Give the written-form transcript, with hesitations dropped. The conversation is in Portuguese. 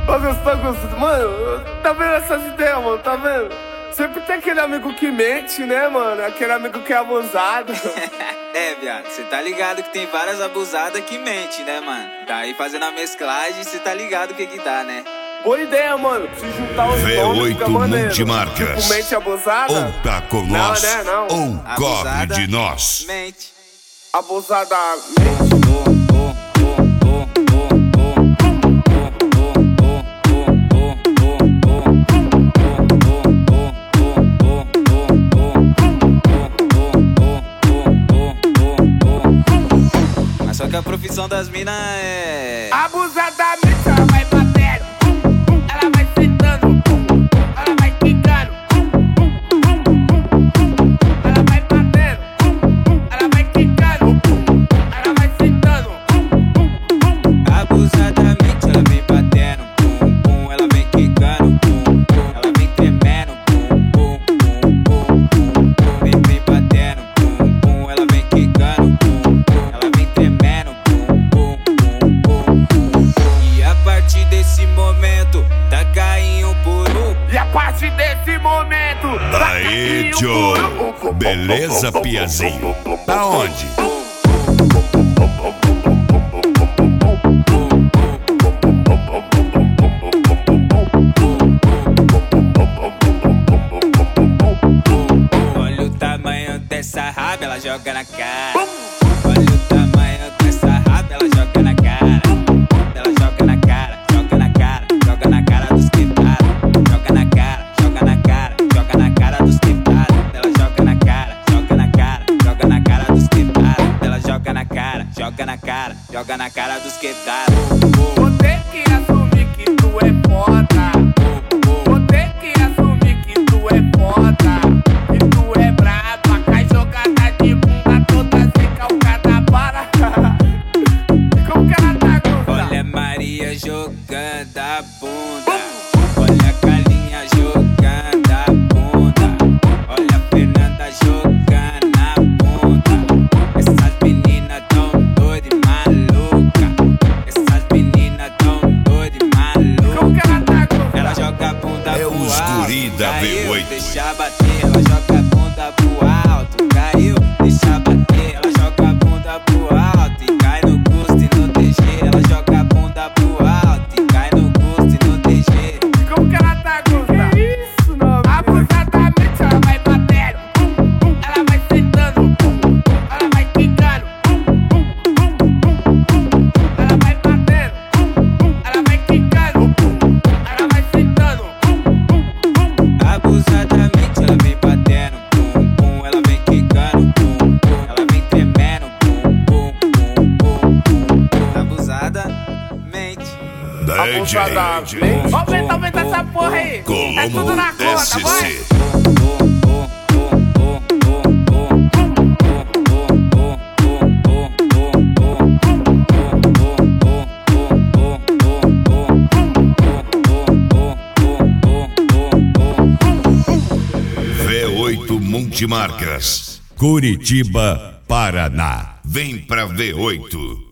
Mas você tá gostando? Mano, tá vendo essas ideias, mano? Tá vendo? Sempre tem aquele amigo que mente, né, mano? Aquele amigo que é abusado. É, viado, cê tá ligado que tem várias abusadas que mente, né, mano? Daí fazendo a mesclagem, cê tá ligado o que dá, né? Boa ideia, mano. Se juntar os donos, fica V8 maneiro. Multimarcas. Tipo, mente abusada? Ou tá com nós, né, não. ou corre Abusada, de nós. mente. Abusada mente. Mas só que a profissão das minas é... Abusadamente ela vai batendo, ela vai sentando, ela vai quicando, ela vai batendo, ela vai quicando, ela vai sentando. Abusadamente ela vem batendo, pum, pum, ela vem quicando, pum, pum, ela vem tremendo, pum, pum, pum, pum, pum, pum, vem batendo, pum, pum, ela vem quicando, pum, pum, ela vem tremendo, pum, pum, pum, pum, pum, pum. E a partir desse momento, tá caindo por um. E a partir desse momento, Aê, Joe. Beleza, Piazinho? Tá onde? Olha o tamanho dessa raba, ela joga na cara. Olha o tamanho dessa raba, ela joga na cara. Ela joga na cara, joga na cara, joga na cara dos quebrados. Joga na cara, joga na cara, joga na cara dos quebrados. Ela joga na cara, joga na cara, joga na cara dos quebrados. Ela joga na cara, joga na cara, joga na cara dos quebrados. vou ter que assumir que tu é foda. Vou ter que assumir que tu é foda. Que tu é braba, cai jogada de bunda toda recalcada para. E como que ela tá gostando? Olha a Maria jogando a bunda. Olha a Carlinha jogando a bunda. Olha a Fernanda jogando a bunda. Essas meninas tão doidas e malucas. Essas meninas tão doidas e Como que malucas. ela tá gostando? Ela joga a bunda É pro os alto, guri da caiu, V8. deixa bater. Ela joga a bunda pro alto, caiu, deixa bater. Ela joga a bunda pro alto e cai no custo e no DG. Ela joga a bunda pro alto e cai no custo e no DG. E como que ela tá gostando? Que isso, não? Abusadamente ela vai batendo, ela vai sentando, ela vai quicando, ela vai batendo, ela vai quicando, ela vai sentando. Abusadamente ela vem batendo, pum, pum, ela vem quicando, pum, pum, ela vem tremendo, pum, pum, pum, pum, pum, pum. Abusadamente. DJ Abusadamente. Aumenta essa porra aí. É tudo Colombo na conta, vai. SC. V8 Multimarcas. Curitiba, Paraná. Vem pra V8.